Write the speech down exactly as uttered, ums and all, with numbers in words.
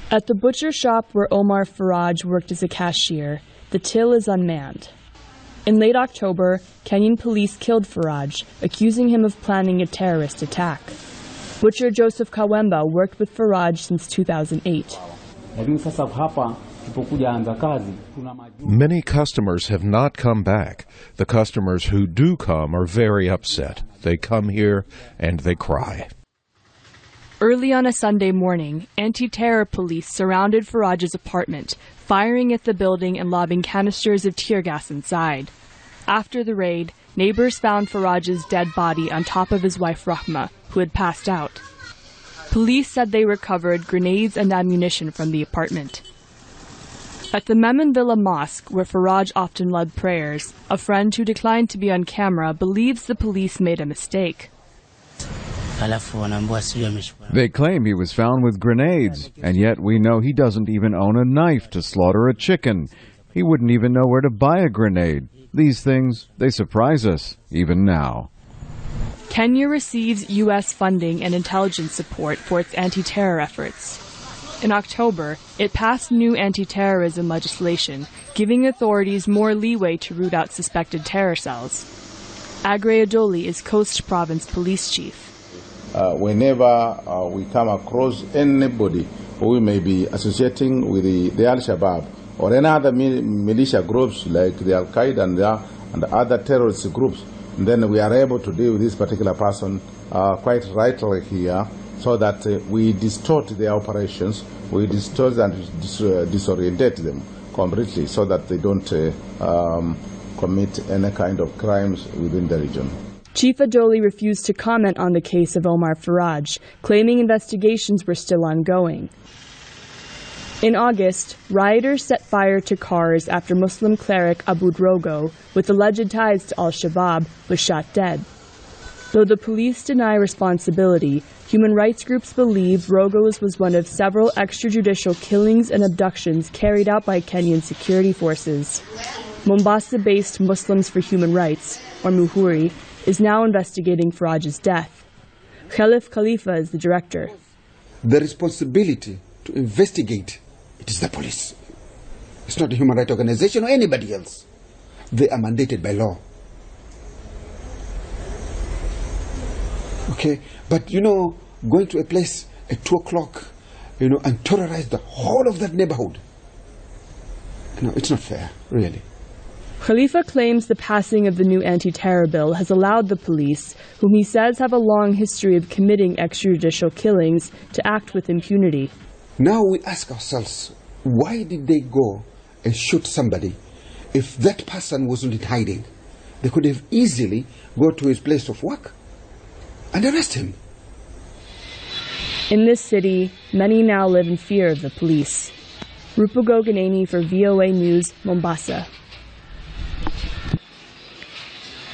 At the butcher shop where Omar Faraj worked as a cashier, the till is unmanned. In late October, Kenyan police killed Faraj, accusing him of planning a terrorist attack. Butcher Joseph Kawemba worked with Faraj since two thousand eight. Many customers have not come back. The customers who do come are very upset. They come here and they cry. Early on a Sunday morning, anti-terror police surrounded Faraj's apartment, firing at the building and lobbing canisters of tear gas inside. After the raid, neighbors found Faraj's dead body on top of his wife Rahma, who had passed out. Police said they recovered grenades and ammunition from the apartment. At the Memon Villa Mosque, where Faraj often led prayers, a friend who declined to be on camera believes the police made a mistake. They claim he was found with grenades, and yet we know he doesn't even own a knife to slaughter a chicken. He wouldn't even know where to buy a grenade. These things, they surprise us, even now. Kenya receives U S funding and intelligence support for its anti-terror efforts. In October, it passed new anti-terrorism legislation, giving authorities more leeway to root out suspected terror cells. Aggrey Adoli is Coast Province Police Chief. Uh, whenever uh, we come across anybody who may be associating with the, the Al-Shabaab or any other militia groups like the Al-Qaeda and, the, and the other terrorist groups, then we are able to deal with this particular person uh, quite rightly here, so that uh, we distort their operations, we distort and dis uh, disorientate them completely so that they don't uh, um, commit any kind of crimes within the region. Chief Adoli refused to comment on the case of Omar Faraj, claiming investigations were still ongoing. In August, rioters set fire to cars after Muslim cleric Abu Drogo, with alleged ties to al-Shabaab, was shot dead. Though the police deny responsibility, human rights groups believe Drogo's was one of several extrajudicial killings and abductions carried out by Kenyan security forces. Mombasa-based Muslims for Human Rights, or Muhuri, is now investigating Faraj's death. Khalif Khalifa is the director. The responsibility to investigate, it is the police. It's not a human rights organization or anybody else. They are mandated by law. Okay, but you know, going to a place at two o'clock, you know, and terrorize the whole of that neighborhood, no, it's not fair, really. Khalifa claims the passing of the new anti-terror bill has allowed the police, whom he says have a long history of committing extrajudicial killings, to act with impunity. Now we ask ourselves, why did they go and shoot somebody if that person wasn't in hiding? They could have easily go to his place of work and arrest him. In this city, many now live in fear of the police. Rupa Goganeni for V O A News, Mombasa.